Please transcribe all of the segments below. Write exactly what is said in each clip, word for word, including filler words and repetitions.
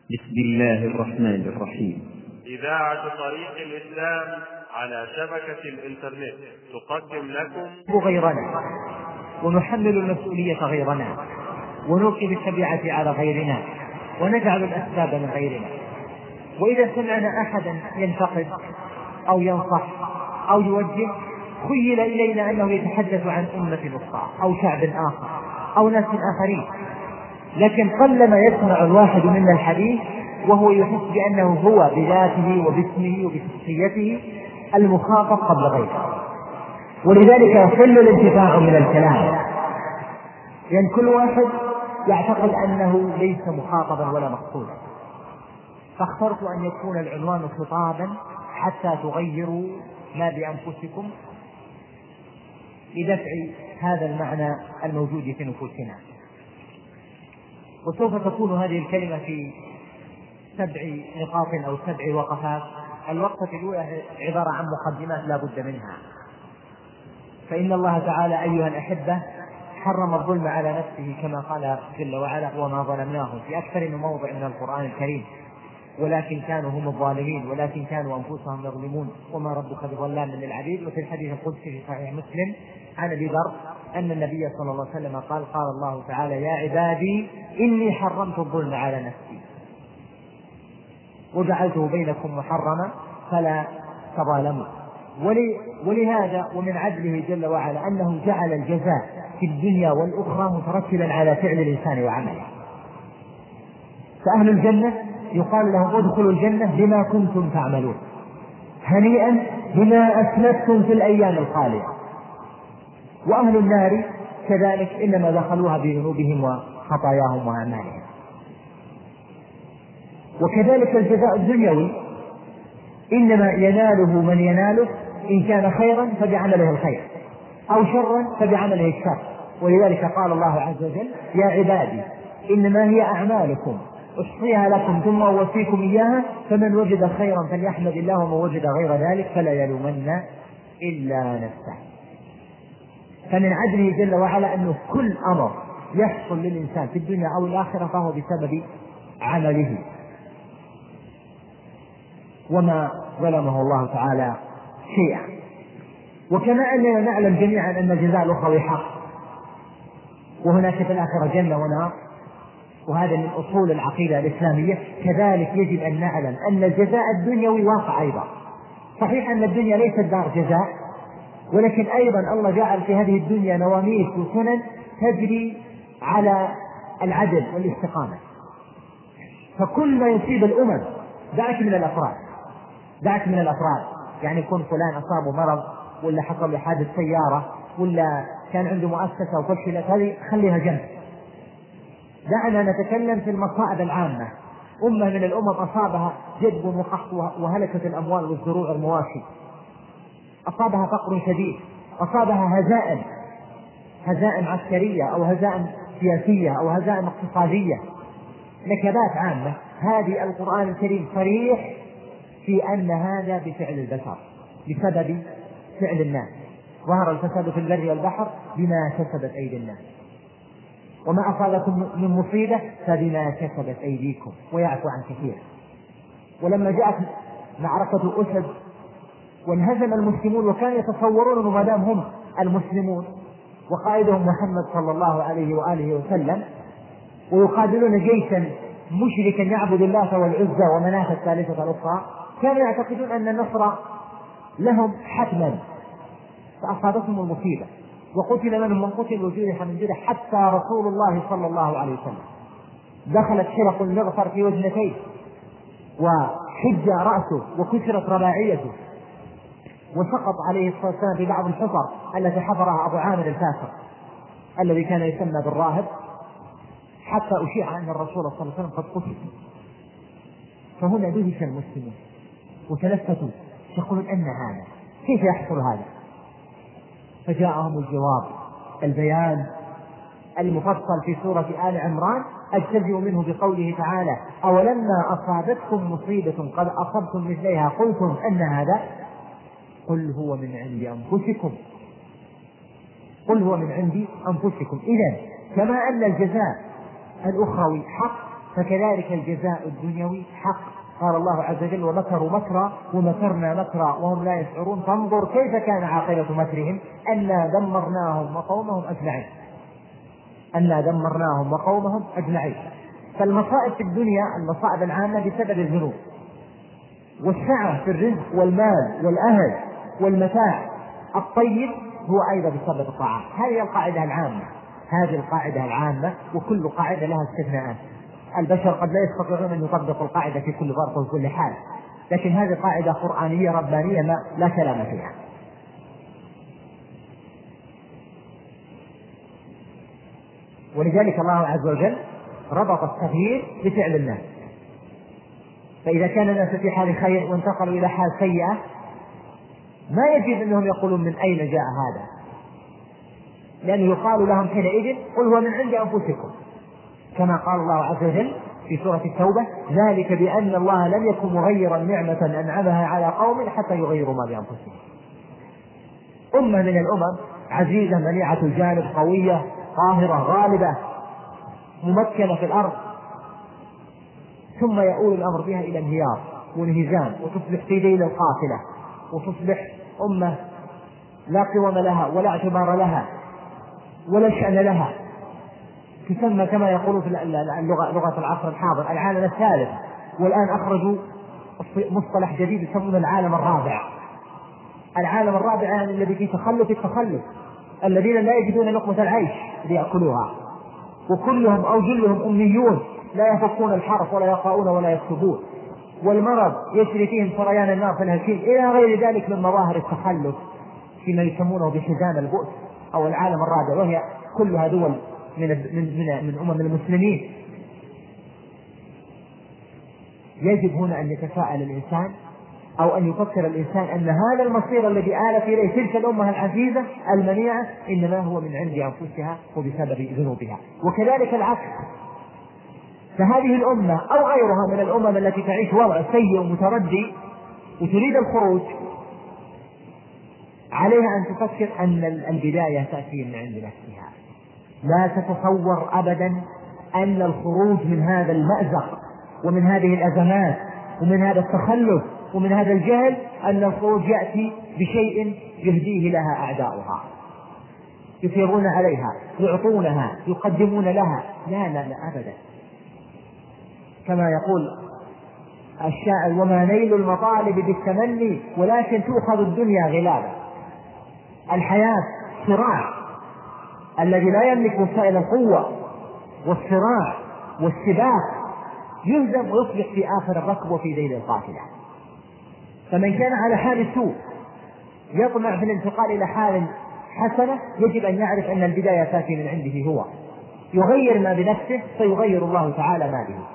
بسم الله الرحمن الرحيم. إذاعة طريق الإسلام على شبكة الإنترنت تقدم لكم غيرنا، ونحمل المسؤولية غيرنا، ونلقي بالشريعة على غيرنا، ونجعل الأسباب من غيرنا. وإذا سمعنا أحدا ينتقد أو ينصح أو يوجه خيل إلينا أنه يتحدث عن أمة أخرى أو شعب آخر أو ناس آخرين، لكن قلما يسمع الواحد منا الحديث وهو يحس بأنه هو بذاته وباسمه وبشخصيته المخاطب قبل غيره. ولذلك يحل الانتفاع من الكلام، لأن كل واحد يعتقد أنه ليس مخاطبا ولا مقصودا. فاخترت أن يكون العنوان خطابا حتى تغيروا ما بأنفسكم لدفع هذا المعنى الموجود في نفوسنا. وسوف تكون هذه الكلمة في سبع نقاط أو سبع وقفات. الوقفة الأولى عبارة عن مقدمات لا بد منها. فإن الله تعالى أيها الأحبة حرم الظلم على نفسه كما قال جل وعلا: وما ظلمناهم، في أكثر من موضع من القرآن الكريم، ولكن كانوا هم الظالمين، ولكن كانوا أنفسهم يظلمون، وما ربك بظلام للعبيد. وفي الحديث القدسي في صحيح مسلم عن أبي ذر أن النبي صلى الله عليه وسلم قال: قال الله تعالى: يا عبادي إني حرمت الظلم على نفسي وجعلته بينكم محرما فلا تظالموا. ولهذا ومن عدله جل وعلا أنه جعل الجزاء في الدنيا والأخرى مترتبا على فعل الإنسان وعمله. فأهل الجنة يقال لهم: ادخلوا الجنة بما كنتم تعملون، هنيئا بما أسلفتم في الأيام الخالية. وأهل النار كذلك إنما دخلوها بذنوبهم وخطاياهم وأعمالهم. وكذلك الجزاء الدنيوي إنما يناله من يناله، إن كان خيرا فبعمله الخير، أو شرا فبعمله الشر. ولذلك قال الله عز وجل: يا عبادي إنما هي أعمالكم أحصيها لكم ثم أوفيكم إياها، فمن وجد خيرا فليحمد الله، ومن وجد غير ذلك فلا يلومن إلا نفسه. فمن عدله جل وعلا أنه كل أمر يحصل للإنسان في الدنيا أو الآخرة فهو بسبب عمله، وما ظلمه الله تعالى شيئا. وكما أننا نعلم جميعا أن الجزاء الأخروي حق، وهناك في الآخرة جنة ونار، وهذا من أصول العقيدة الإسلامية، كذلك يجب أن نعلم أن الجزاء الدنيوي واقع أيضا. صحيح أن الدنيا ليست دار جزاء، ولكن أيضا الله جعل في هذه الدنيا نواميس وسنن تجري على العدل والاستقامة. فكل ما يصيب الأمم، دعك من الأفراد دعك من الأفراد يعني يكون فلان أصابه مرض، ولا حصل له حادث سيارة، ولا كان عنده مؤسسة وفشلت، هذه خليها جنب. دعنا نتكلم في المصائب العامة. أمة من الأمم أصابها جدب وقحط وهلكت الأموال والزروع المواشي، أصابها فقر شديد، أصابها هزائم هزائم عسكرية أو هزائم سياسية أو هزائم اقتصادية، نكبات عامة. هذه القرآن الكريم صريح في أن هذا بفعل البشر، بسبب فعل الناس. ظهر الفساد في البر والبحر بما كسبت أيدي الناس، وما أصابكم من مصيبة فبما كسبت أيديكم ويعفو عن كثير. ولما جاءت معركة أسد وانهزم المسلمون، وكانوا يتصورون ما دام هم المسلمون وقائدهم محمد صلى الله عليه وآله وسلم، ويقابلون جيشا مشركا يعبد الله والعزى ومناة الثالثة الأخرى، كانوا يعتقدون أن النصر لهم حتما. فأصابتهم المصيبة وقتل منهم من قتل وجرح من جرح، حتى رسول الله صلى الله عليه وسلم دخلت حلق المغفر في وجنتيه، وحج رأسه، وكسرت رباعيته، وسقط عليه الصلاة والسلام في بعض الحفر التي حفرها أبو عامر الفاسق الذي كان يسمى بالراهب، حتى أشيع أن الرسول صلى الله عليه وسلم قد قتل. فهنا دهش المسلمون وتلفتوا يقولون: أن هذا كيف يحصل هذا؟ فجاءهم الجواب، البيان المفصل في سورة آل عمران، أجتزئ منه بقوله تعالى: أولما أصابتكم مصيبة قد أصبتم مثليها قلتم أن هذا، قل هو من عند أنفسكم قل هو من عند أنفسكم. إذن كما أن الجزاء الأخروي حق، فكذلك الجزاء الدنيوي حق. قال الله عز وجل: ومكروا مكرا ومكرنا مكرا وهم لا يشعرون فانظر كيف كان عاقبة مكرهم أنا دمرناهم وقومهم أجمعين أنا دمرناهم وقومهم أجمعين. فالمصائب في الدنيا المصائب العامة بسبب الذنوب، والسعة في الرزق والمال والأهل والمتاع الطيب هو أيضا بسبب الطاعات. هذه القاعدة العامة هذه القاعدة العامة وكل قاعدة لها استثناءات. البشر قد لا يستطيعون أن يطبقوا القاعدة في كل ظرف وفي كل حال، لكن هذه قاعدة قرآنية ربانية ما لا كلام فيها. ولذلك الله عز وجل ربط التغيير بفعل الناس، فإذا كان الناس في حال خير وانتقلوا إلى حال سيئة ما يجب أنهم يقولون من أين جاء هذا، لأنه يقال لهم حينئذ: قل هو من عند أنفسكم، كما قال الله عز وجل في سورة التوبة: ذلك بأن الله لم يكن مغيرا نعمة أنعمها على قوم حتى يغيروا ما بأنفسهم. أمة من الأمم عزيزة منيعة الجانب قوية قاهرة غالبة ممكنة في الأرض، ثم يؤول الأمر بها إلى انهيار وانهزام وتصبح في ذيل القافلة وتصبح أمة لا قوم لها ولا اعتبار لها ولا شأن لها، تسمى كما يقولون في اللغة لغة العصر الحاضر العالم الثالث. والآن أخرجوا مصطلح جديد يسمونه العالم الرابع. العالم الرابع يعني الذي فيه تخلف التخلف، الذين لا يجدون لقمة العيش ليأكلوها، وكلهم أو جلهم أميون لا يفقون الحرف ولا يقرؤون ولا يكتبون، والمرض يجري فيهم سريان النار في الهشيم إلى غير ذلك من مظاهر التخلف فيما يسمونه بحزام البؤس أو العالم الرابع، وهي كلها دول من من من أمم المسلمين. يجب هنا أن يتفاءل الإنسان أو أن يفكر الإنسان أن هذا المصير الذي آلت إليه تلك الأمة العزيزة المنيعة إنما هو من عند أنفسها وبسبب ذنوبها. وكذلك العكس، فهذه الأمة أو غيرها من الأمم التي تعيش وضع سيء ومتردي وتريد الخروج عليها أن تفكر أن البداية تأتي من عند نفسها. لا تتصور أبدا أن الخروج من هذا المأزق ومن هذه الأزمات ومن هذا التخلف ومن هذا الجهل أن الخروج يأتي بشيء يهديه لها أعداؤها، يثيرون عليها، يعطونها، يقدمون لها. لا لا لا أبدا. كما يقول الشاعر: وما نيل المطالب بالتمني ولكن تؤخذ الدنيا غلابا. الحياة صراع، الذي لا يملك وسائل القوة والصراع والسباق يهزم ويصبح في آخر الركب وفي ذيل القافلة. فمن كان على حال سوء يطمع في الانتقال إلى حال حسنة يجب أن يعرف أن البداية تأتي من عنده هو، يغير ما بنفسه فيغير الله تعالى ما به.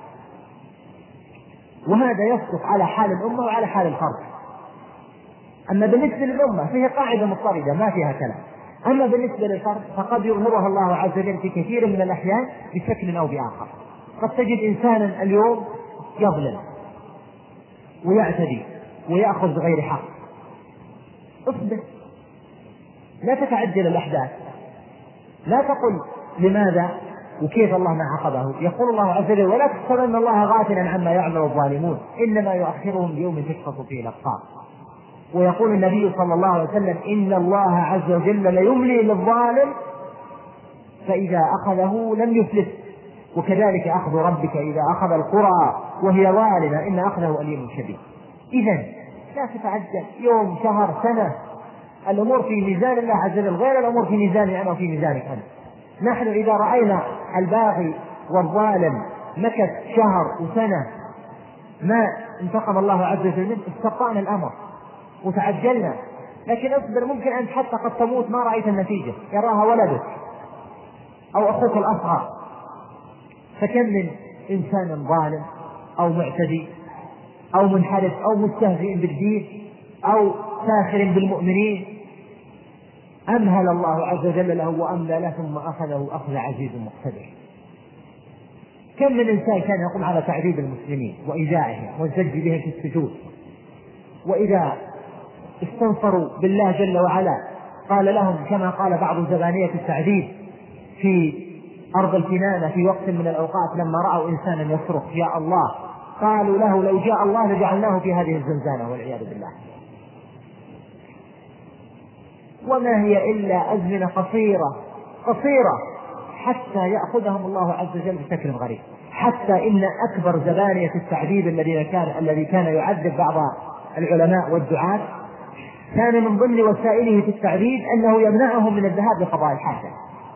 وهذا يصدق على حال الأمة وعلى حال الفرد. أما بالنسبة للأمة فهي قاعدة مضطردة ما فيها كلام، أما بالنسبة للفرد فقد يظهرها الله عز وجل في كثير من الأحيان بشكل أو بآخر. قد تجد إنسانا اليوم يظلم ويعتدي ويأخذ بغير حق، اصبر، لا تتعجل الأحداث، لا تقل لماذا وكيف الله ما عاقبه. يقول الله عز وجل: ولا تحسبن الله غافلا عما يعمل الظالمون إنما يؤخرهم ليوم تشخص فيه الأبصار. ويقول النبي صلى الله عليه وسلم: إن الله عز وجل ليملي للظالم فإذا أخذه لم يفلت، وكذلك أخذ ربك إذا أخذ القرى وهي ظالمة إن أخذه أليم شديد. إذن لا تتعجل يوم شهر سنة، الأمور في ميزان الله عز وجل غير الأمور في ميزاني أنا وفي ميزانك أنا. نحن إذا رأينا الباغي والظالم مكث شهر وسنة ما انتقم الله عز وجل منه استبطأنا الأمر وتعجلنا، لكن اصبر، ممكن أنت حتى قد تموت ما رأيت النتيجة، يراها ولدك أو أخوك الأصغر. فكم من إنسان ظالم أو معتدي أو منحرف أو مستهزئ بالدين أو ساخر بالمؤمنين أمهل الله عز وجل له وأملى له ثم أخذه أخذ عزيز مقتدر. كم من إنسان كان يقوم على تعذيب المسلمين وإيذائهم والزج بهم في السجود، وإذا استنصروا بالله جل وعلا قال لهم كما قال بعض زبانية التعذيب في أرض الكنانة في وقت من الأوقات لما رأوا إنسانا يصرخ يا الله قالوا له لو جاء الله لجعلناه في هذه الزنزانة والعياذ بالله. وما هي إلا أزمنة قصيرة قصيرة حتى يأخذهم الله عز وجل بشكل غريب، حتى إن أكبر زبانية التعذيب الذي كان الذي كان يعذب بعض العلماء والدعاة كان من ضمن وسائله في التعذيب أنه يمنعهم من الذهاب لقضاء الحاجة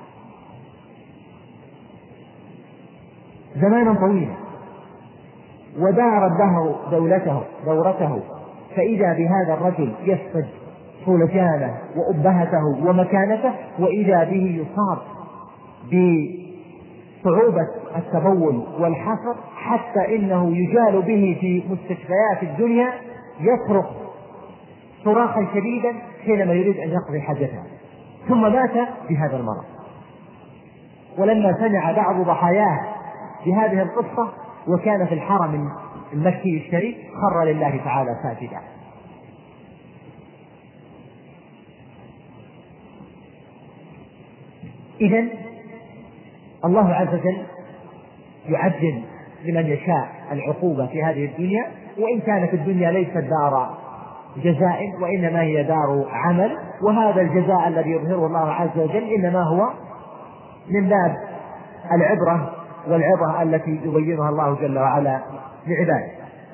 زمانا طويلا، ودارت له دولته دورته، فإذا بهذا الرجل يفقد صولجانه وأبهته ومكانته، وإذا به يصاب بصعوبة التبول والحصر، حتى إنه يجال به في مستشفيات الدنيا يصرخ صراخا شديدا حينما يريد أن يقضي حاجته، ثم مات بهذا المرض. ولما سمع بعض ضحاياه بهذه القصة وكان في الحرم المكي الشريف خر لله تعالى ساجدا. إذن الله عز وجل يعجل لمن يشاء العقوبة في هذه الدنيا، وإن كانت الدنيا ليست دار جزاء وإنما هي دار عمل، وهذا الجزاء الذي يظهره الله عز وجل إنما هو من باب العبرة والعظة التي يبينها الله جل وعلا لعباده.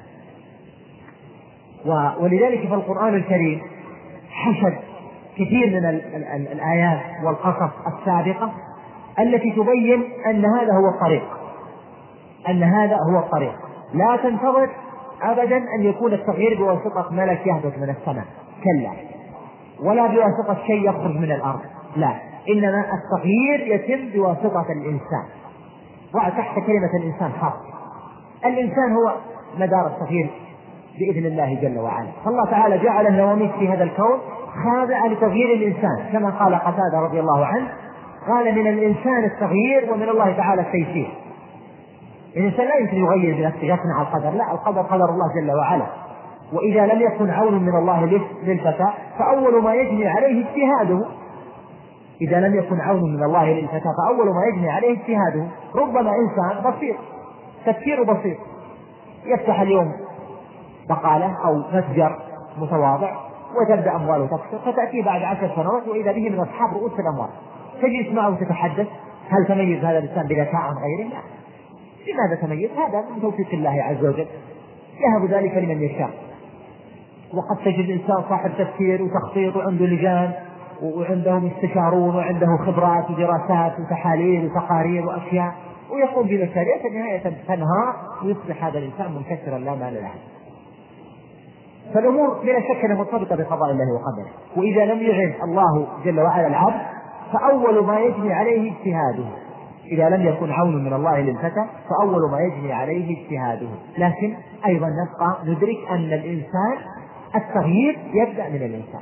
ولذلك في القرآن الكريم حشد كثير من الآيات والقصص السابقة التي تبين أن هذا هو الطريق، أن هذا هو الطريق. لا تنتظر أبدا أن يكون التغيير بواسطة ملك يهبط من السماء، كلا، ولا بواسطة شيء يخرج من الأرض، لا، إنما التغيير يتم بواسطة الإنسان. وتحت كلمة الإنسان خاص، الإنسان هو مدار التغيير بإذن الله جل وعلا. فالله تعالى جعل النواميس في هذا الكون خاضعة لتغيير الإنسان، كما قال قتادة رضي الله عنه قال من الإنسان التغيير ومن الله تعالى التيسير. الإنسان لا يمكن يغير بنفسه يصنع القدر، لا، القدر قدر الله جل وعلا. وإذا لم يكن عون من الله للفتى فأول ما يجني عليه اجتهاده، إذا لم يكن عون من الله للفتى فأول ما يجني عليه اجتهاده. ربما إنسان بسيط تفكير بسيط يفتح اليوم بقالة أو متجر متواضع وتبدأ أمواله تكثر، فتأتي بعد عشر سنوات وإذا به من أصحاب رؤوس الأموال، تجلس معه وتتحدث هل تميز هذا الإنسان بذكاء عن غيره؟ لا. لماذا تميز؟ هذا من توفيق الله عز وجل، يهب ذلك لمن يشاء. وقد تجد إنسان صاحب تفكير وتخطيط وعنده لجان وعنده مستشارون وعنده خبرات ودراسات وتحاليل وتقارير وأشياء ويقوم بمشاريع، في النهاية تنهار ويصبح هذا الإنسان منكسرا لا مال له. فالأمور بلا شك أنها مرتبطة بقضاء الله وقدره، وإذا لم يعن الله جل وعلا العبد فأول ما يجني عليه اجتهاده. إذا لم يكن عون من الله للفتى فأول ما يجني عليه اجتهاده. لكن أيضا نبقى ندرك أن الإنسان التغيير يبدأ من الإنسان.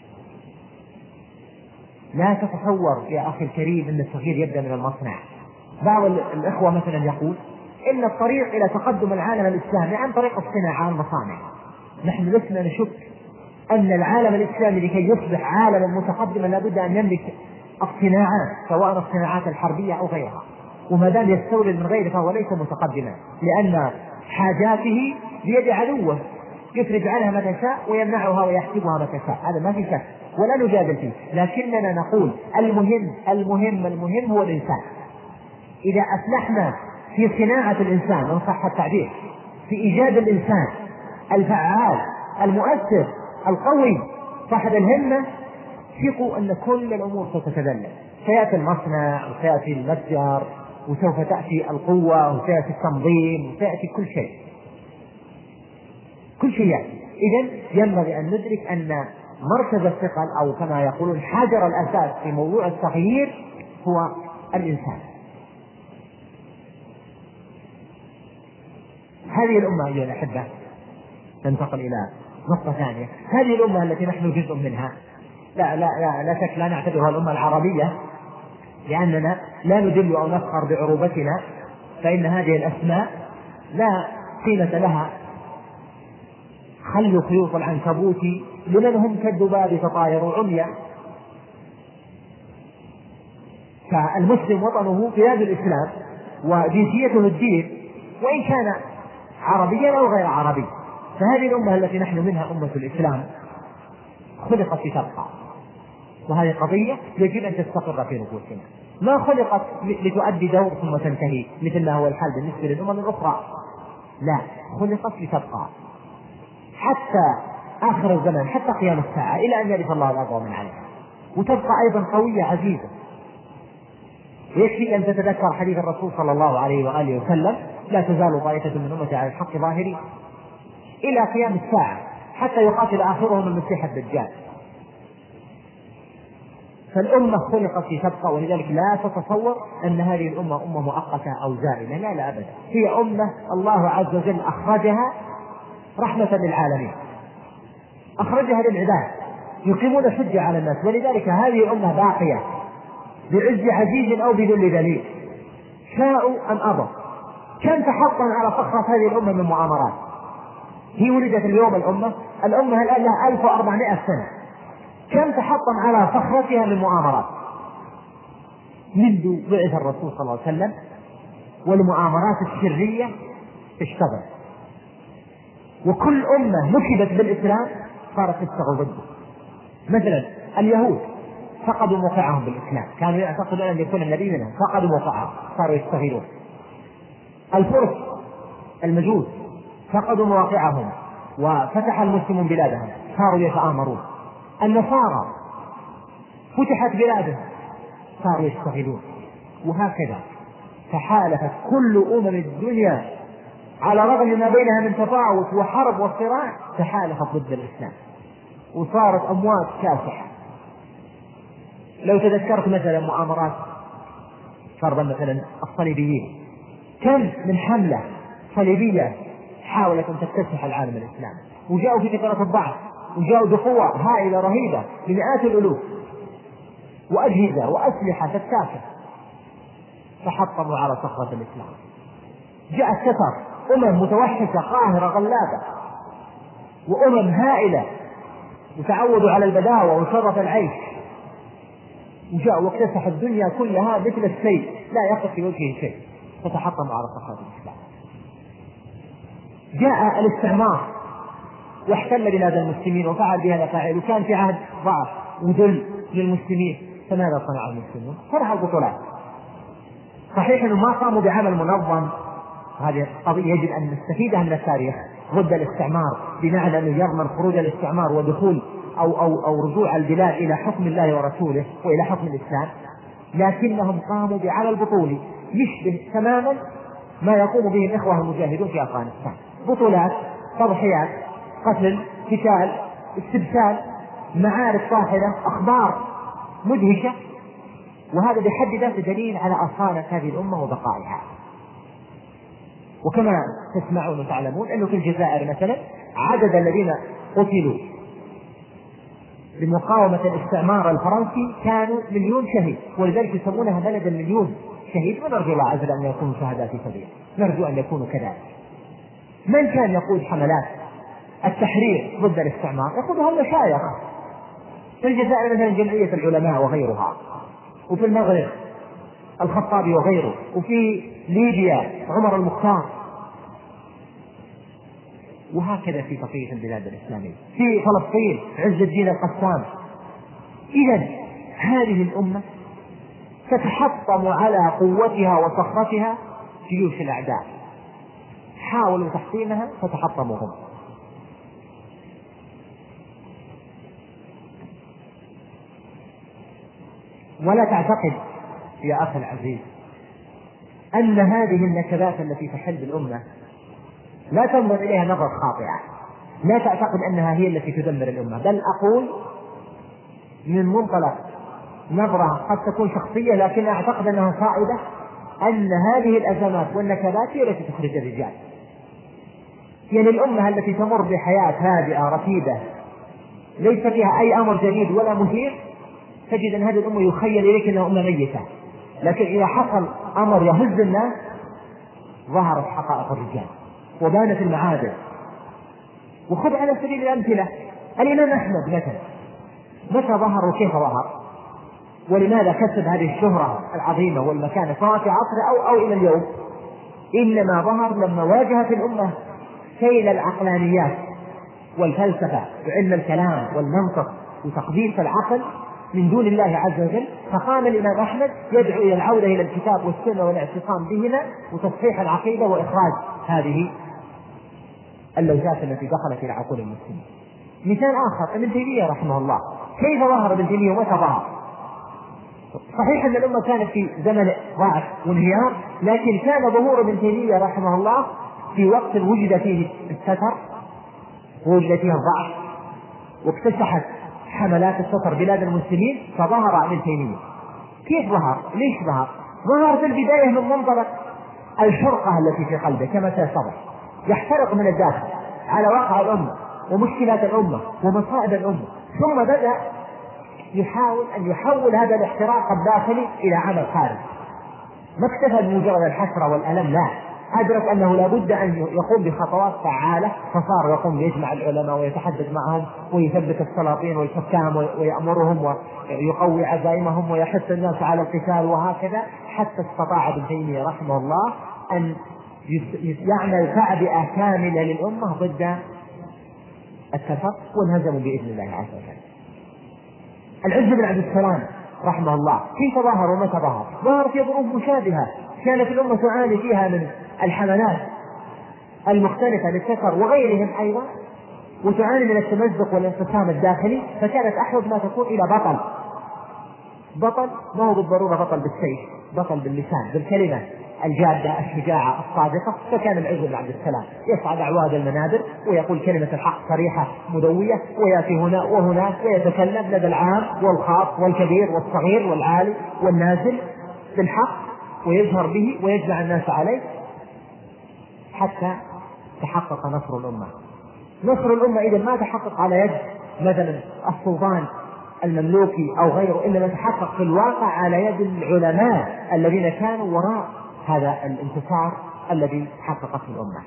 لا تتصور يا أخي الكريم أن التغيير يبدأ من المصنع. بعض الإخوة مثلا يقول إن الطريق إلى تقدم العالم الإسلامي عن طريق الصناعة والمصانع. نحن لسنا نشك أن العالم الإسلامي لكي يصبح عالما متقدما لابد أن يملك الصناعات، سواء الصناعات الحربية أو غيرها، وما دام يستورد من غيره فهو ليس متقدما، لأن حاجاته بيد عدوه يفرج عنها متى شاء ويمنعها ويحسبها متى شاء، هذا ما في شك ولا نجادل فيه. لكننا نقول المهم المهم المهم هو الإنسان. إذا أفلحنا في صناعة الإنسان إن صح التعبير، في إيجاد الإنسان الفعال المؤثر القوي صاحب الهمة، ثقوا أن كل الأمور ستتذلل. سيأتي المصنع وسيأتي المتجر وسوف تأتي القوة وسيأتي التنظيم وسيأتي كل شيء كل شيء يعني. إذن ينبغي أن ندرك أن مركز الثقل أو كما يقولون حجر الأساس في موضوع التغيير هو الإنسان. هذه الأمة أيها الأحبة، ننتقل إلى نقطة ثانية. هذه الأمة التي نحن جزء منها لا لا لا, لا شك لا نعتبرها الأمة العربية، لأننا لا ندل أو نفخر بعروبتنا، فإن هذه الأسماء لا قيمة لها. خلوا خيوط العنكبوت لمن هم كالذباب تطاير عميا. فالمسلم وطنه بلاد الإسلام وجنسيته الدين، وإن كان عربيا أو غير عربي. فهذه الأمة التي نحن منها أمة الإسلام خلقت لتبقى، وهذه قضية يجب أن تستقر في نفوسنا. ما خلقت لتؤدي دور ثم تنتهي مثل ما هو الحال بالنسبة للأمم الأخرى، لا، خلقت لتبقى حتى آخر الزمن، حتى قيام الساعة، إلى أن يرث الله الأرض من عليها، وتبقى أيضا قوية عزيزة. ويكفي أن تتذكر حديث الرسول صلى الله عليه وآله وسلم: لا تزال طائفة من أمتي على الحق ظاهرين إلى قيام الساعة حتى يقاتل آخرهم المسيح الدجال. فالأمة خلقت لتبقى، ولذلك لا تتصور أن هذه الأمة أمة مؤقتة أو زائلة، لا لا أبدا، هي أمة الله عز وجل أخرجها رحمة للعالمين، أخرجها للعباد يقيمون الحجة على الناس. ولذلك هذه الأمة باقية بعز عزيز أو بذل ذليل، شاءوا أم أبوا. كم تحطم على صخرة هذه الأمة من مؤامرات. هي ولدت اليوم الأمة الأمة الآن لها ألف وأربعمائة سنة، كم تحطم على صخرتها من مؤامرات منذ بعث الرسول صلى الله عليه وسلم، والمؤامرات السرية تشتغل. وكل أمة نكبت بالإسلام صارت تشتغل ضده. مثلا اليهود فقدوا موقعهم بالإسلام، كانوا يعتقدون أن يكون النبي منهم، فقدوا موقعهم صاروا يستغيرون. الفرس المجوس فقدوا مواقعهم وفتح المسلمون بلادهم، صاروا يتآمرون. النصارى فتحت بلادهم، صاروا يستغلون. وهكذا تحالفت كل أمم الدنيا على رغم ما بينها من تفاوت وحرب وصراع، تحالفت ضد الإسلام وصارت أموات كاسحة. لو تذكرت مثلا مؤامرات فرضا مثلا الصليبيين، كم من حملة صليبية حاولت أن تكتسح العالم الإسلامي، وجاءوا في فترة الضعف، وجاءوا بقوة هائلة رهيبة بمئات الألوف وأجهزة وأسلحة فتاكة، فحطموا على صخرة الإسلام. جاءت كثر أمم متوحشة قاهرة غلابة، وأمم هائلة وتعودوا على البداوة وشرف العيش، وجاءوا واكتسحوا الدنيا كلها مثل السيل لا يقف في وجهه شيء، فتحطموا على صخرة الإسلام. جاء الاستعمار واحتل بلاد المسلمين وفعل بها الأفاعيل، وكان في عهد ضعف وذل للمسلمين، فماذا صنع المسلمون؟ صنعوا البطولات. صحيح أنه ما قاموا بعمل منظم، هذه قضية يجب أن نستفيدها من التاريخ ضد الاستعمار، بمعنى أنه يضمن خروج الاستعمار ودخول أو, أو, أو رجوع البلاد إلى حكم الله ورسوله وإلى حكم الإسلام، لكنهم قاموا بعمل بطولي يشبه تماما ما يقوم به الإخوة المجاهدون في أفغانستان. بطولات، تضحيات، قتل، قتال، استبسال، معارك طاحنة، أخبار مدهشة. وهذا بحد ذاته دليل على أصالة هذه الأمة وبقائها. وكما تسمعون وتعلمون أنه في الجزائر مثلا عدد الذين قتلوا بمقاومة الاستعمار الفرنسي كانوا مليون شهيد، ولذلك يسمونها بلد المليون شهيد. ونرجو الله عز وجل أن يكونوا شهداء في سبيله، نرجو أن يكونوا كذلك. من كان يقود حملات التحرير ضد الاستعمار؟ يقودها المشايخ في الجزائر مثلا جمعية العلماء وغيرها، وفي المغرب الخطابي وغيره، وفي ليبيا عمر المختار، وهكذا في بقية البلاد الإسلامية، في فلسطين عز الدين القسام. إذن هذه الأمة تتحطم على قوتها وصخرتها جيوش الأعداء، حاولوا تحطيمها فتحطموهم. ولا تعتقد يا أخي العزيز أن هذه النكبات التي تحل بالأمة لا تنظر إليها نظرة خاطئة، لا تعتقد أنها هي التي تدمر الأمة، بل أقول من منطلق نظرة قد تكون شخصية، لكن أعتقد أنها صائبة، أن هذه الأزمات والنكبات هي التي تخرج الرجال. يعني الأمة التي تمر بحياة هادئة رتيبة ليس فيها أي أمر جديد ولا مثير، تجد أن هذه الأمة يخيل إليك أنها أمة ميتة، لكن إذا حصل أمر يهز الناس ظهرت حقائق الرجال وبانت المعادن. وخذ على سبيل الأمثلة الإمام أحمد مثلا، متى ظهر وكيف ظهر؟ ولماذا كسب هذه الشهرة العظيمة والمكانة سواء في عصره أو, أو إلى اليوم؟ إنما ظهر لما واجهت الأمة سيل العقلانيات والفلسفة وعلم الكلام والمنطق وتقديس العقل من دون الله عز وجل، فقام الإمام أحمد يدعو إلى العودة إلى الكتاب والسنة والاعتصام بهما وتصحيح العقيدة وإخراج هذه اللوثات التي دخلت إلى عقول المسلمين. مثال آخر ابن تيمية رحمه الله، كيف ظهر ابن تيمية ومتى ظهر؟ صحيح أن الأمة كانت في زمن ضعف وانهيار، لكن كان ظهور ابن تيمية رحمه الله في وقت وجد فيه الستر ووجد فيه الضعف واكتسحت حملات الستر بلاد المسلمين، فظهر ابن تيمية. كيف ظهر؟ ليش ظهر؟ ظهر في البداية من منطلق الحرقة التي في قلبه كما سيصبح، يحترق من الداخل على واقع الأمة ومشكلات الأمة ومصائب الأمة، ثم بدأ يحاول أن يحول هذا الاحتراق الداخلي إلى عمل خارجي. ما اكتفى بمجرد الحسرة والألم، لا، أدرك أنه لا بد أن يقوم بخطوات فعالة، فصار يقوم يجمع العلماء ويتحدث معهم ويثبت السلاطين والحكام ويأمرهم ويقوي عزائمهم ويحث الناس على القتال، وهكذا حتى استطاع ابن تيمية رحمه الله أن يعمل تعبئة كاملة للأمة ضد التفرق، وانهزموا بإذن الله عز وجل. العز بن عبد السلام رحمه الله كيف ظهر ومتى ظهر؟ ظهر في ظروف مشابهة كانت الأمة تعاني فيها من الحملات المختلفة للسفر وغيرهم أيضا، وتعاني من التمزق والانقسام الداخلي، فكانت أحوج ما تكون إلى بطل. بطل ما هو بالضرورة بطل بالسيف، بطل باللسان بالكلمة الجادة الشجاعة الصادقة. فكان العز بن عبد السلام يصعد أعواد المنابر ويقول كلمة الحق صريحة مدوية، ويأتي هنا وهناك ويتكلم لدى العام والخاص والكبير والصغير والعالي والنازل بالحق ويجهر به ويجمع الناس عليه حتى تحقق نصر الأمة. نصر الأمة إذا ما تحقق على يد مثلا السلطان المملوكي أو غيره، إنما تحقق في الواقع على يد العلماء الذين كانوا وراء هذا الانتصار الذي حققته الأمة.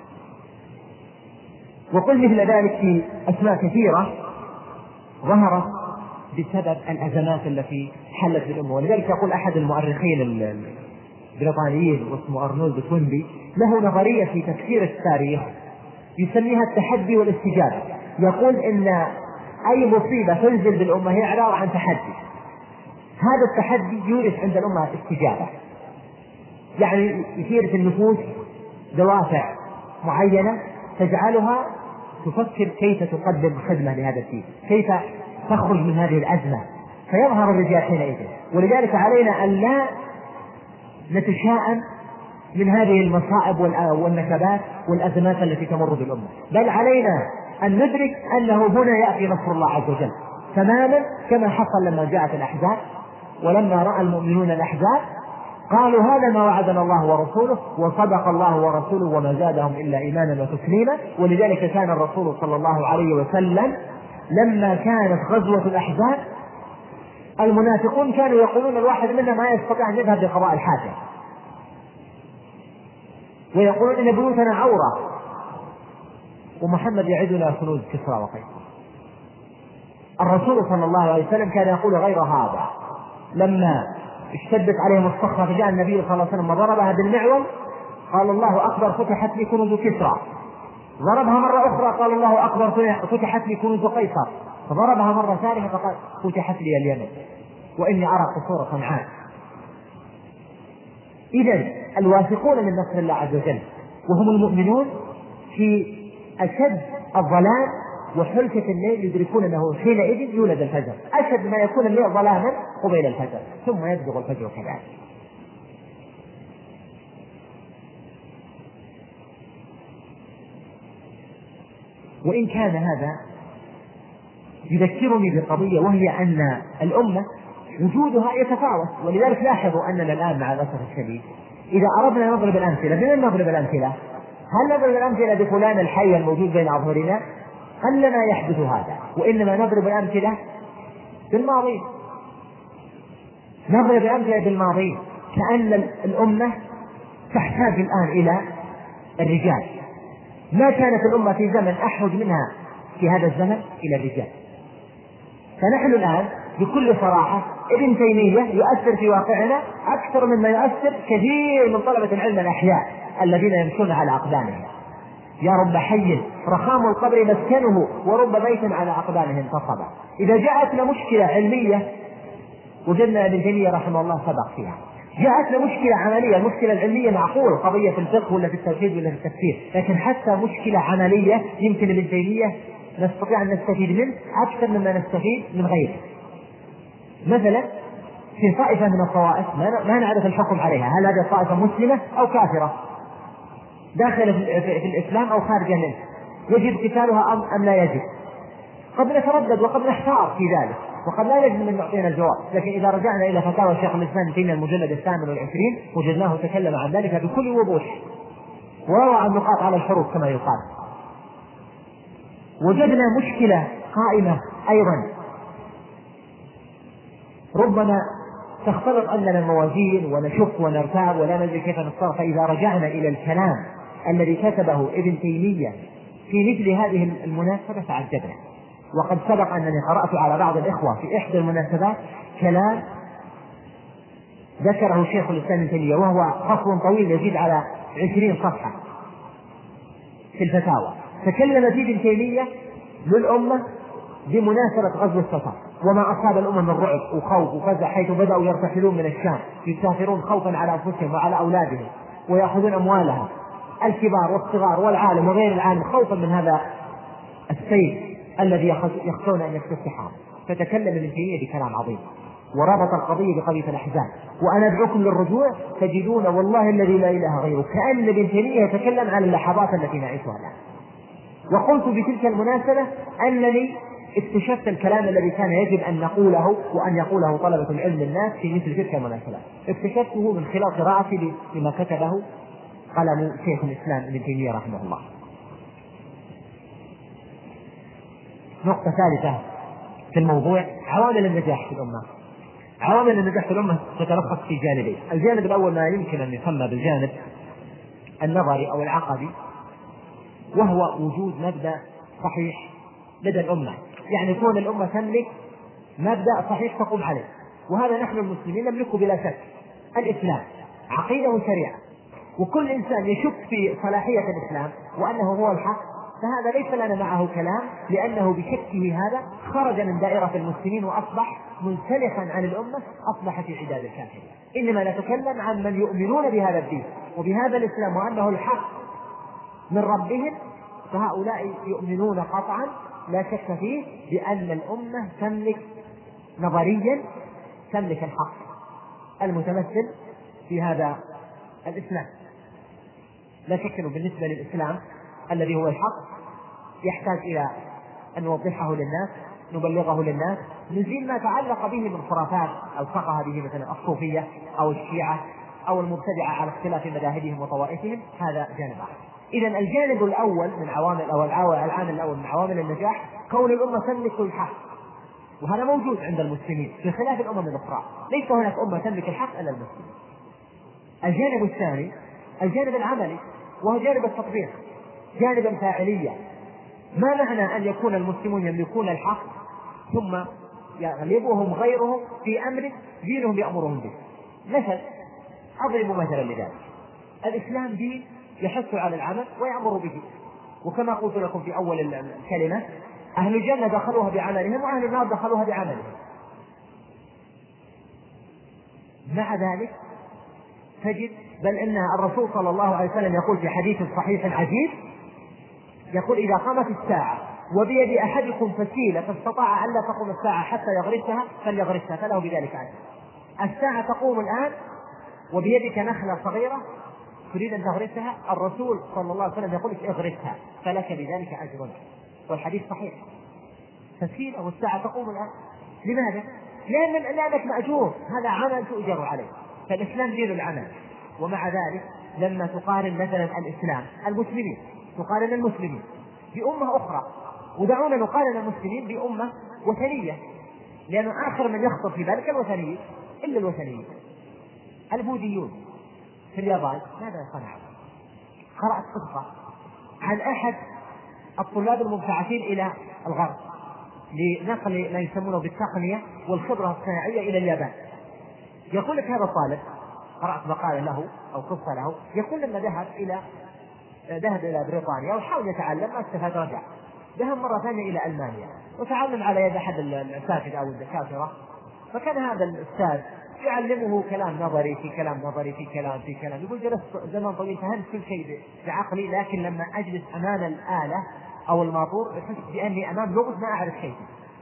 وقل مثل ذلك في أسماء كثيرة ظهرت بسبب الأزمات التي حلت بالأمة. ولذلك يقول أحد المؤرخين البريطانيين واسمه أرنولد توينبي له نظرية في تفسير التاريخ يسميها التحدي والاستجابة. يقول إن أي مصيبة تنزل بالأمة هي عبارة عن تحدي، هذا التحدي يورث عند الأمة استجابة، يعني يثير في النفوس دوافع معينة تجعلها تفكر كيف تقدم خدمة لهذا الدين، كيف تخرج من هذه الأزمة، فيظهر الرجال حينئذ. ولذلك علينا أن لا نتشائم من هذه المصائب والنكبات والأزمات التي تمر بالأمة، بل علينا أن ندرك أنه هنا يأتي نصر الله عز وجل تماما كما حصل لما جاءت الأحزاب. ولما رأى المؤمنون الأحزاب قالوا هذا ما وعدنا الله ورسوله وصدق الله ورسوله وما زادهم إلا إيمانا وتسليما. ولذلك كان الرسول صلى الله عليه وسلم لما كانت غزوة الأحزاب المنافقون كانوا يقولون الواحد منا ما يستطيع أن يذهب لقضاء الحاجة، ويقولون إن بيوتنا عورة، ومحمد يعدنا كنوز كسرى وقيصر. الرسول صلى الله عليه وسلم كان يقول غير هذا. لما اشتدت عليهم الصخرة فجاء النبي صلى الله عليه وسلم ضربها بالمعول قال الله أكبر فتحت لي كنوز كسرى، ضربها مرة أخرى قال الله أكبر فتحت لي كنوز قيصر، فضربها مرة ثالثة فقال فتحت لي اليمن وإني أرى قصور صنعاء. إذن الواثقون من نصر الله عز وجل وهم المؤمنون في أشد الظلام وحلكة الليل يدركون أنه حينئذ يولد الفجر، أشد ما يكون الليل ظلاما قبيل الفجر ثم يبزغ الفجر كذلك. وإن كان هذا يذكرني بقضية، وهي أن الأمة وجودها يتفاوت. ولذلك لاحظوا أننا الآن مع الأسف الشديد إذا أردنا نضرب الأمثلة، بمن نضرب الأمثلة؟ هل نضرب الأمثلة بفلان الحي الموجود بين أظهرنا؟ هل لنا يحدث هذا؟ وإنما نضرب الأمثلة بالماضي، نضرب الأمثلة بالماضي، كأن الأمة تحتاج الآن إلى الرجال. ما كانت الأمة في زمن أحوج منها في هذا الزمن إلى الرجال. فنحن الآن بكل صراحة ابن تيمية يؤثر في واقعنا أكثر مما يؤثر كثير من طلبة العلم الأحياء الذين يمشون على أقدامهم. يا رب حي رخام القبر مسكنه ورب بيت على أقدامه انتصب. إذا جاءتنا مشكلة علمية وجدنا ابن تيمية رحمه الله سبق فيها. جاءتنا مشكلة عملية، المشكلة العلمية معقول، قضية في الفقه ولا في التوحيد ولا في التفسير، لكن حتى مشكلة عملية يمكن ابن تيمية نستطيع أن نستفيد منه أكثر مما نستفيد من غيره. مثلا في طائفة من الطوائف ما نعرف الحكم عليها، هل هذه الطائفة مسلمة أو كافرة، داخل في الإسلام أو خارج منه، يجب قتالها أم لا يجب؟ قد نتردد وقد نحتار في ذلك وقد لا يجب أن نعطينا الجواب. لكن إذا رجعنا إلى فتاوى شيخ الإسلام ابن تيمية المجلد الثامن والعشرين وجدناه تكلم عن ذلك بكل وضوح وروى عن نقاط على الحروف كما يقال. وجدنا مشكلة قائمة أيضا، ربما تختلط أننا الموازين ونشك ونرتاب ولا ندري كيف نتصرف. فإذا رجعنا إلى الكلام الذي كتبه ابن تيمية في مثل هذه المناسبة تعجبنا. وقد سبق أنني قرأت على بعض الإخوة في إحدى المناسبات كلام ذكره شيخ الإسلام ابن تيمية وهو فصل طويل يزيد على عشرين صفحة في الفتاوى، تكلم فيه ابن تيمية للأمة بمناسبة غزو السفر وما أصاب الأمة من رعب وخوف وفزع حيث بدأوا يرتحلون من الشام يسافرون خوفا على أنفسهم وعلى أولادهم ويأخذون أموالهم الكبار والصغار والعالم وغير العالم خوفا من هذا السيل الذي يخشون أن يفتتحهم. فتكلم ابن تيمية بكلام عظيم وربط القضية بقضية الأحزاب. وأنا أدعوكم للرجوع تجدون والله الذي لا إله غيره كأن ابن تيمية يتكلم عن اللحظات التي نعيشها الآن. وقلت بتلك المناسبة أنني اكتشفت الكلام الذي كان يجب أن نقوله وأن يقوله طلبة العلم الناس في مثل تلك المناسبات، اكتشفته من خلال قراءتي لما كتبه قلم شيخ الإسلام ابن تيمية رحمه الله. نقطة ثالثة في الموضوع عوامل النجاح في الأمة. عوامل النجاح في الأمة تتلخص في جانبين. الجانب الأول ما يمكن أن يسمى بالجانب النظري أو العقدي، وهو وجود مبدأ صحيح لدى الأمة، يعني كون الأمة تملك مبدأ صحيح تقوم عليه، وهذا نحن المسلمين نملكه بلا شك، الإسلام عقيدة وشريعة. وكل إنسان يشك في صلاحية الإسلام وأنه هو الحق فهذا ليس لنا معه كلام، لأنه بشكه هذا خرج من دائرة المسلمين وأصبح منسلخا عن الأمة، أصبح في عداد الكافرين. إنما نتكلم عن من يؤمنون بهذا الدين وبهذا الإسلام وأنه الحق من ربهم، فهؤلاء يؤمنون قطعا لا شك فيه بأن الأمة تملك نظريا تملك الحق المتمثل في هذا الإسلام. لا شك أنه بالنسبة للإسلام الذي هو الحق يحتاج إلى أن نوضحه للناس، نبلغه للناس، نزيل ما تعلق به من خرافات ألصقها به مثلا الصوفية أو الشيعة أو المبتدعة على اختلاف مذاهبهم وطوائفهم. هذا جانب آخر. إذن الجانب الأول من عوامل أو العامل الأول من عوامل النجاح كون الأمة تملك الحق، وهذا موجود عند المسلمين بخلاف الأمم الأخرى، ليس هناك أمة تملك الحق إلا المسلمين. الجانب الثاني الجانب العملي، وهو جانب التطبيق، جانب الفاعلية. ما معنى أن يكون المسلمون يملكون الحق ثم يغلبهم غيرهم في أمر دينهم يأمرهم به؟ مثل أضرب مثلا لذلك، الإسلام دين يحث على العمل ويأمر به، وكما قلت لكم في أول الكلمة أهل الجنة دخلوها بعملهم وأهل النار دخلوها بعملهم. مع ذلك تجد بل إن الرسول صلى الله عليه وسلم يقول في حديث صحيح عجيب، يقول إذا قامت الساعة وبيد أحدكم فسيلة فاستطاع أن لا تقوم الساعة حتى يغرسها فليغرسها فله بذلك أجر. الساعة تقوم الآن وبيدك نخلة صغيرة تريد أن تغرسها، الرسول صلى الله عليه وسلم يقول اغرسها فلك بذلك أجر، والحديث صحيح. فسيلة والساعة تقوم الآن، لماذا؟ لأن لأنك مأجور، هذا عمل تؤجر عليه. فالإسلام دين العمل. ومع ذلك لما تقارن مثلا الإسلام المسلمين تقارن المسلمين بأمة أخرى، ودعونا نقارن المسلمين بأمة وثنية، لأن آخر من يخطر في ذلك الوثنية إلا الوثنيين. البوذيون في اليابان ماذا صنعوا؟ قرأت قصة عن أحد الطلاب المبتعثين إلى الغرب لنقل ما يسمونه بالتقنية والخبرة الصناعية إلى اليابان. يقول لك هذا الطالب، قرأت مقالة له أو قصة له، يقول لما ذهب إلى ذهب إلى بريطانيا وحاول يتعلم ما استفاد رجع، ذهب مرة ثانية إلى ألمانيا وتعلم على يد أحد الأساتذة أو الدكاترة، فكان هذا الأستاذ يعلمه كلام نظري في كلام نظري في كلام في كلام، يقول جلست زمن طويل فهمت كل شيء بعقلي، لكن لما أجلس أمام الآلة أو الماطور أحس بأني أمام لغز ما أعرف شيء.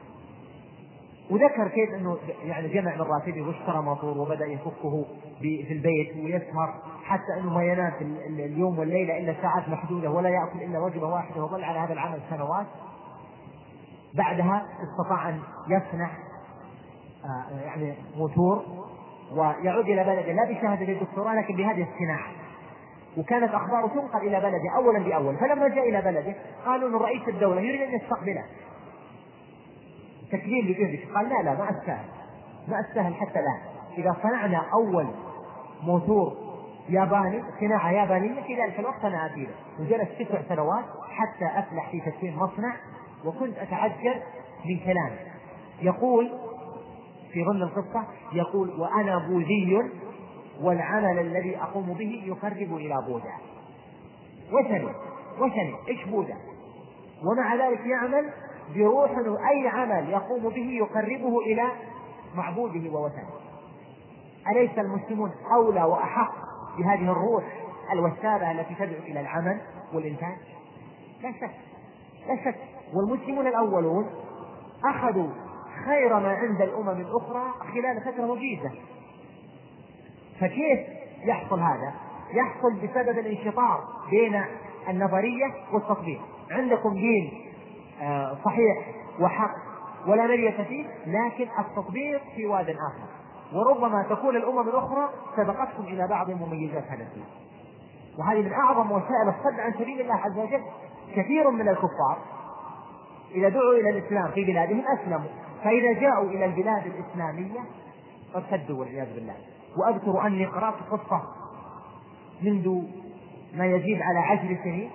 وذكر كيف أنه يعني جمع من راتبه واشترى ماطور وبدأ يفكه في البيت ويسهر حتى أنه ما ينام اليوم والليلة إلا ساعات محدودة ولا يأكل إلا وجبة واحدة، وظل على هذا العمل سنوات. بعدها استطاع أن يصنع يعني موتور ويعود إلى بلده لا بشهادة الدكتوراه لكن بهذه الصناعة، وكانت أخباره تنقل إلى بلده أولا بأول. فلما جاء إلى بلده قالوا أن رئيس الدولة يريد أن يستقبله تكليم بجهدك، قال لا لا ما أستاهل ما أستاهل حتى الآن، إذا صنعنا أول موتور ياباني صناعة يابانية في ذلك الوقت أنا أفيده. وجلس تسع سنوات حتى أفلح في تكوين مصنع، وكنت أتعجب من كلامه. يقول في ضمن القصة يقول وأنا بوذي والعمل الذي أقوم به يقرب إلى بوذا. وثني وثني إيش بوذا؟ ومع ذلك يعمل بروح أي عمل يقوم به يقربه إلى معبوده ووثنه. أليس المسلمون أولى وأحق بهذه الروح الوسابة التي تدعو إلى العمل والإنتاج؟ لا شك لا شك. والمسلمون الأولون أخذوا خير ما عند الأمم الأخرى خلال فترة وجيزة. فكيف يحصل هذا؟ يحصل بسبب الانشطار بين النظرية والتطبيق. عندكم دين صحيح وحق ولا مرية فيه، لكن التطبيق في واد آخر، وربما تكون الأمم الأخرى سبقتكم إلى بعض مميزات هذا الدين. وهذه من أعظم وسائل الصد عن سبيل الله عز وجل. كثير من الكفار إذا دعوا إلى الإسلام في بلادهم أسلموا، فإذا جاءوا إلى البلاد الإسلامية ارتدوا والعياذ بالله. وأذكر أني قرأت قصة منذ ما يزيد على عشر سنين،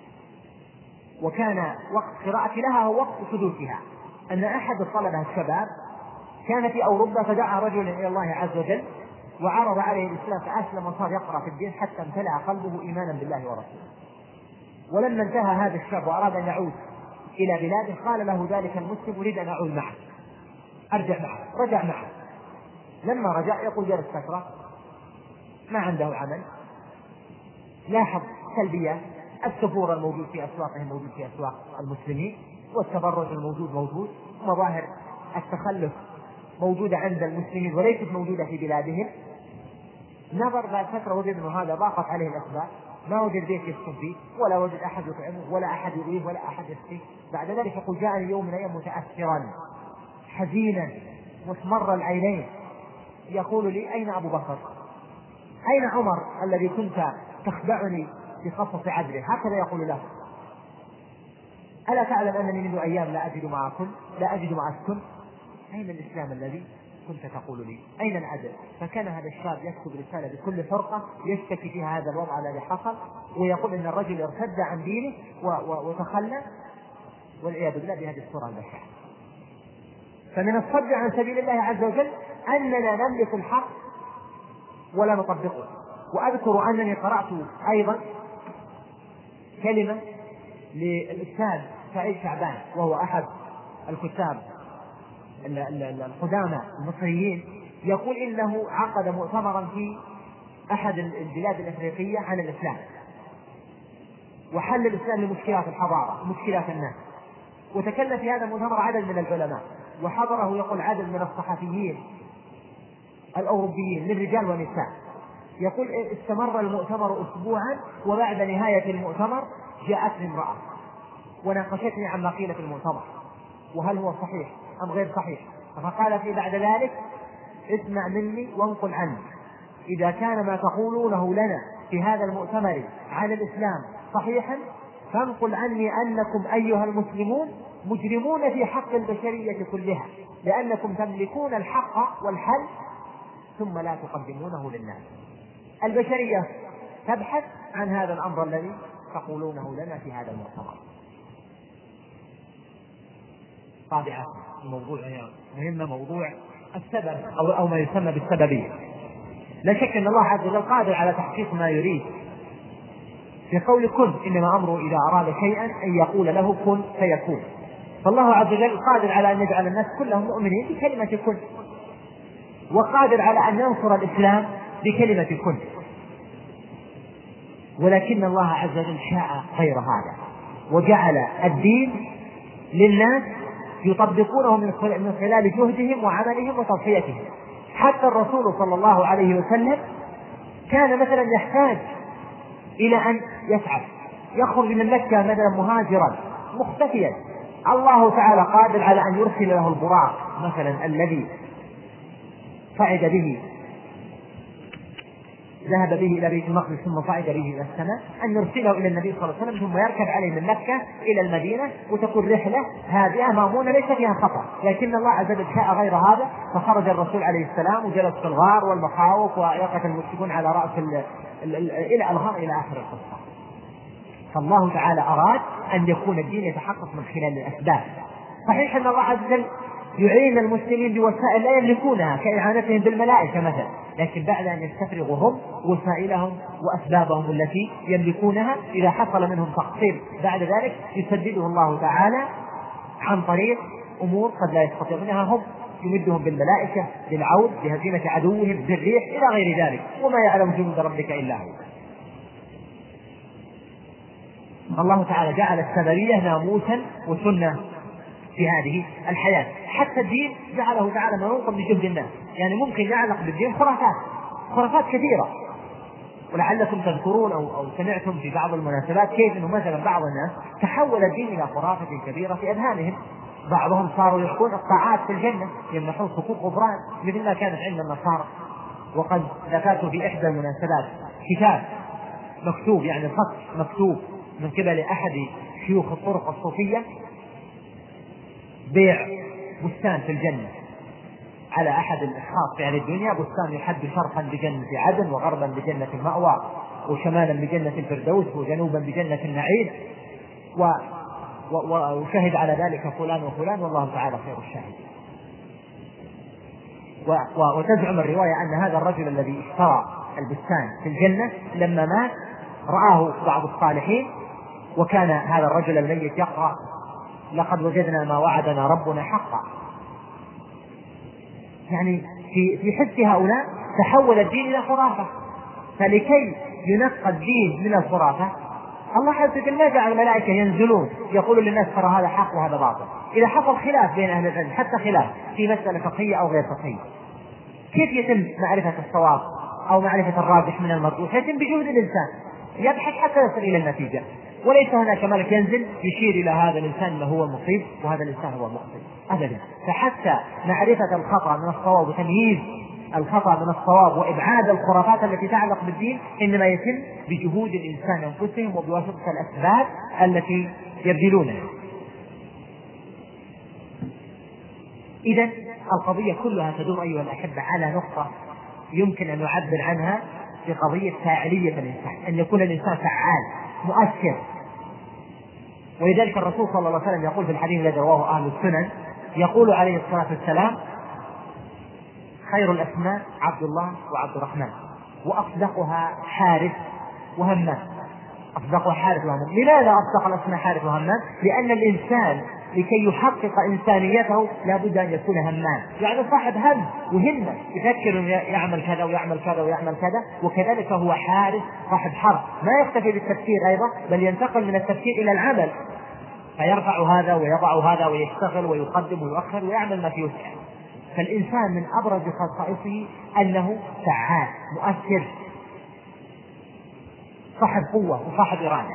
وكان وقت قراءتي لها هو وقت حدوثها، أن أحد الطلبة الشباب كان في أوروبا فدعا رجلا إلى الله عز وجل وعرض عليه الإسلام فأسلم وصار يقرأ في الدين حتى امتلأ قلبه إيمانا بالله ورسوله. ولما انتهى هذا الشاب وأراد أن يعود إلى بلاده قال له ذلك المسلم أريد أن أعود معك أرجع معك. رجع معه. لما رجع يقول جلس فترة ما عنده عمل، لاحظ سلبيات، السفور الموجود في أسواقهم موجود في أسواق المسلمين، والتبرج الموجود موجود، مظاهر التخلف موجودة عند المسلمين وليست موجودة في بلادهم. نظر بعد فترة وجد أنه هذا ضاقت عليه الأسباب، ما وجد بيت يسكن فيه ولا وجد أحد يطعمه ولا أحد يؤويه ولا أحد يسقيه. بعد ذلك يقول جاءني يوم من الأيام متأثرا حزينا محمر العينين يقول لي أين أبو بكر؟ أين عمر الذي كنت تخدعني بخصص عدله؟ هكذا يقول له. ألا تعلم أنني منذ أيام لا أجد ما أكل لا أجد ما أسكن؟ أين الإسلام الذي كنت تقول لي؟ أين العدل؟ فكان هذا الشاب يكتب رسالة بكل فرقة يشتكي فيها هذا الوضع الذي حصل، ويقول إن الرجل ارتد عن دينه وتخلى والعياذ بالله بهذه الصورة البشعة. فمن الصد عن سبيل الله عز وجل أننا نملك الحق ولا نطبقه. وأذكر أنني قرأت أيضا كلمة للأستاذ سعيد شعبان، وهو أحد الكتاب القدامى المصريين، يقول إنه عقد مؤتمرا في أحد البلاد الأفريقية عن الإسلام وحل الإسلام لمشكلات الحضارة ومشكلات الناس، وتكلم في هذا المؤتمر عدد من العلماء وحضره يقول عدد من الصحفيين الأوروبيين من رجال ونساء. يقول استمر المؤتمر أسبوعا، وبعد نهاية المؤتمر جاءتني امرأة وناقشتني عما قيل في المؤتمر وهل هو صحيح أم غير صحيح. فقالت لي بعد ذلك اسمع مني وانقل عني، إذا كان ما تقولونه لنا في هذا المؤتمر عن الإسلام صحيحا فانقل عني أنكم أيها المسلمون مجرمون في حق البشرية كلها، لأنكم تملكون الحق والحل ثم لا تقدمونه للناس. البشرية تبحث عن هذا الأمر الذي تقولونه لنا في هذا المؤتمر. طابعات الموضوع مهمة، موضوع السبب أو, أو ما يسمى بالسببية. لا شك أن الله عز وجل قادر على تحقيق ما يريد في قول كن، إنما أمره إذا أراد شيئا أن يقول له كن فيكون. فالله عز وجل قادر على أن يجعل الناس كلهم مؤمنين بكلمة كن، وقادر على أن ينصر الإسلام بكلمة كن، ولكن الله عز وجل شاء غير هذا، وجعل الدين للناس يطبقونه من خلال جهدهم وعملهم وتصفيتهم. حتى الرسول صلى الله عليه وسلم كان مثلا يحتاج إلى أن يسعى، يخرج من مكة مثلا مهاجرا مختفيا، الله تعالى قادر على أن يرسل له البراق مثلا الذي صعد به، ذهب به إلى بيت المقدس ثم صعد به إلى السماء، أن يرسله إلى النبي صلى الله عليه وسلم ثم يركب عليه من مكة إلى المدينة، وتكون رحلة هادئة مأمونة ليس فيها خطر. لكن الله عز وجل شاء غير هذا، فخرج الرسول عليه السلام وجلس في الغار والمخاوف ويقف المشركون على رأس ال ال ال إلى الغار إلى آخر القصة. فالله تعالى أراد أن يكون الدين يتحقق من خلال الأسباب. صحيح أن الله عز وجل يعين المسلمين بوسائل لا يملكونها كإعانتهم بالملائكة مثلا، لكن بعد أن يستفرغوا هم وسائلهم وأسبابهم التي يملكونها، إذا حصل منهم تقصير بعد ذلك يسدده الله تعالى عن طريق أمور قد لا يستطيعونها هم، يمدهم بالملائكة للعود بهزيمة عدوهم بالريح إلى غير ذلك، وما يعلم جنود ربك إلا هو. الله تعالى جعل السببية ناموسا وسنة في هذه الحياة. حتى الدين جعله تعالى منوطا بجهد الناس، يعني ممكن يعلق بالدين خرافات خرافات كثيرة. ولعلكم تذكرون أو, أو سمعتم في بعض المناسبات كيف أنه مثلا بعض الناس تحول الدين إلى خرافة كبيرة في أذهانهم. بعضهم صاروا يحكون الطاعات في الجنة، يمنحون حقوق غفران مثل ما كانت عند النصارى. وقد ذكرت في إحدى المناسبات كتاب مكتوب، يعني الخط مكتوب من قبل أحد شيوخ الطرق الصوفية، بيع بستان في الجنة على أحد الأشخاص في أهل الدنيا، بستان يحد شرقا بجنة عدن، وغربا بجنة المأوى، وشمالا بجنة الفردوس، وجنوبا بجنة النعيم، و... و... وشهد على ذلك فلان وفلان، والله تعالى خير الشاهد. و... و... وتزعم الرواية أن هذا الرجل الذي اشترى البستان في الجنة لما مات رآه بعض الصالحين، وكان هذا الرجل الميت يقرأ لقد وجدنا ما وعدنا ربنا حقا. يعني في في حس هؤلاء تحول الدين إلى خرافة. فلكي ينقى الدين من الخرافة الله عز وجل ما جعل الملائكة ينزلون يقولوا للناس ترى هذا حق وهذا باطل. إذا حصل خلاف بين أهل العلم، حتى خلاف في مسألة فقهية أو غير فقهية، كيف يتم معرفة الصواب أو معرفة الراجح من المرجوح؟ يتم بجهد الإنسان، يبحث حتى يصل إلى النتيجة، وليس هناك ملك ينزل يشير إلى هذا الإنسان أنه هو المصيب وهذا الإنسان هو المخطئ أبدا. فحتى معرفة الخطأ من الصواب وتمييز الخطأ من الصواب وإبعاد الخرافات التي تعلق بالدين إنما يتم بجهود الإنسان أنفسهم وبواسطة الأسباب التي يبذلونها. إذن القضية كلها تدور أيها الأحبة على نقطة يمكن أن نعبر عنها بقضية فاعلية الإنسان، أن يكون الإنسان فعال مؤثر. ولذلك الرسول صلى الله عليه وسلم يقول في الحديث الذي رواه أهل السنن، يقول عليه الصلاة والسلام: خير الأسماء عبد الله وعبد الرحمن، وأصدقها حارث وهمام. أصدقها حارث وهمام. لماذا أصدق الأسماء حارث وهمام؟ لأن الإنسان لكي يحقق إنسانيته لا بد أن يكون همام، يعني صاحب هم وهمة، يفكر يعمل كذا ويعمل كذا ويعمل كذا. وكذلك هو حارث صاحب حرف، ما يكتفي بالتفكير أيضا بل ينتقل من التفكير إلى العمل، فيرفع هذا ويضع هذا ويشتغل ويقدم ويؤخر ويعمل ما فيه وسعه. فالإنسان من أبرز خصائصه أنه فعال مؤثر صاحب قوة وصاحب إرادة.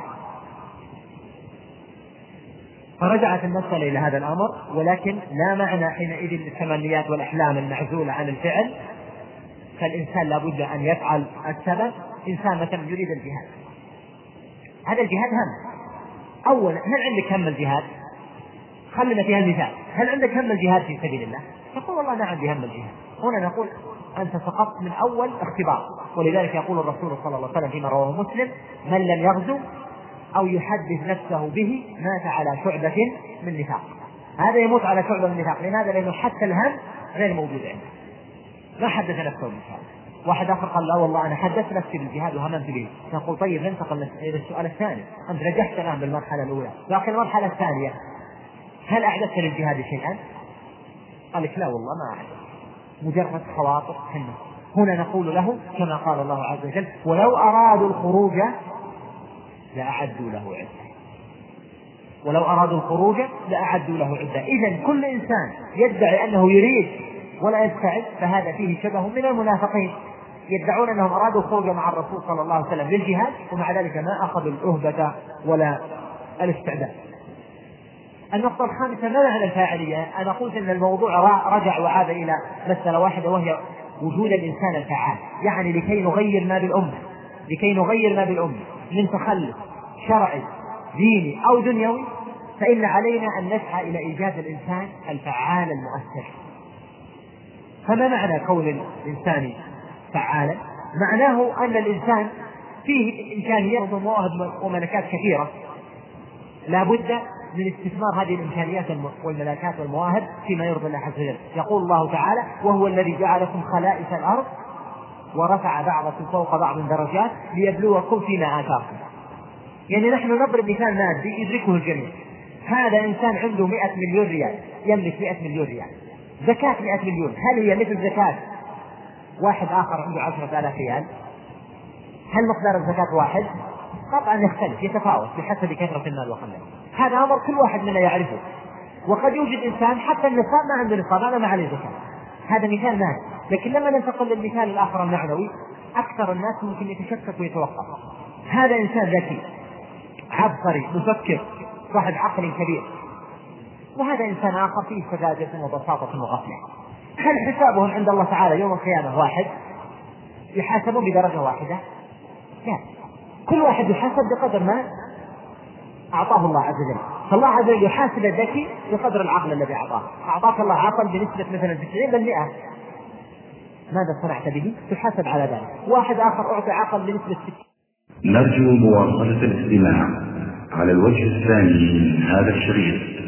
فرجعت المسألة إلى هذا الأمر، ولكن لا معنى حينئذ للتمنيات والأحلام المعزولة عن الفعل. فالإنسان لابد أن يفعل السبب. إنسان مثلا يريد الجهاد، هذا الجهاد هم. أولا، هل عندك هم الجهاد؟ خلنا فيها المثال، هل عندك هم الجهاد في سبيل الله؟ تقول والله نعم عندي هم الجهاد. هنا نقول أنت سقطت من أول اختبار. ولذلك يقول الرسول صلى الله عليه وسلم فيما رواه مسلم: من لم يغزو أو يحدث نفسه به مات على شعبة من نفاق. هذا يموت على شعبة من النفاق. لماذا؟ لأنه حتى الهم غير موجود عنده، ما حدث نفسه بالجهاد. واحد آخر قال لا والله أنا حدثت نفسي بالجهاد وهممت به. نقول طيب ننتقل إلى السؤال الثاني، أنت نجحت الآن بالمرحلة الأولى، لكن المرحلة الثانية هل أعددت للجهاد شيئا؟ قال لك لا والله ما أعددت، مجرد خواطر حنة. هنا نقول له كما قال الله عز وجل ولو أرادوا الخروج لأعدوا له عدة، ولو أرادوا الخروج لأعدوا له عدة. إذن كل إنسان يدعي أنه يريد ولا يستعد فهذا فيه شبه من المنافقين، يدعون أنهم أرادوا الخروج مع الرسول صلى الله عليه وسلم للجهاد ومع ذلك ما أخذوا الأهبة ولا الاستعداد. النقطة الخامسة ما معنى الفاعلية؟ أنا قلت أن الموضوع رجع وعاد إلى مسألة واحدة وهي وجود الإنسان الفعال، يعني لكي نغير ما بالأمة، لكي نغير ما بالأمة من تخلف شرعي ديني أو دنيوي، فإن علينا أن نسعى إلى إيجاد الإنسان الفعال المؤثر. فما معنى كون الإنسان فعالا؟ معناه أن الإنسان فيه إمكانيات ومواهب وملكات كثيرة، لا بد من استثمار هذه الإمكانيات والملكات والمواهب فيما يرضي الله عز وجل. يقول الله تعالى وهو الذي جعلكم خلائف الأرض ورفع بعضكم فوق بعض درجات ليبلوكم فيما آتاكم. يعني نحن نضرب مثال مادي يدركه الجميع. هذا إنسان عنده مئة مليون ريال، يملك مئة مليون ريال، زكاة مئة مليون، هل هي مثل زكاة واحد آخر عنده عشرة آلاف ريال؟ هل مقدار الزكاة واحد؟ طبعا يختلف، يتفاوت بحسب كثرة المال وقلته. هذا أمر كل واحد منا يعرفه. وقد يوجد إنسان حتى النصاب ما عنده نصاب، هذا ما عليه زكاة، هذا مثال مادي. لكن لما ننتقل للمثال الآخر المعنوي أكثر الناس ممكن يتشكك ويتوقف. هذا إنسان ذكي عبقري مفكر صاحب عقل كبير، وهذا إنسان آخر فيه سذاجة وبساطة وغفلة. هل حسابهم عند الله تعالى يوم القيامة واحد؟ يحاسبون بدرجة واحدة؟ لا، كل واحد يحاسب بقدر ما أعطاه الله عز وجل. فالله عز وجل يحاسب الذكي بقدر العقل الذي أعطاه. أعطاك الله عقل بنسبة مثلا تسعين بالمئة، ماذا صنعت به؟ تحاسب على ذلك. واحد آخر أعطي عقل بنسبة ستين. نرجو مواصلة الاستماع على الوجه الثاني من هذا الشريط.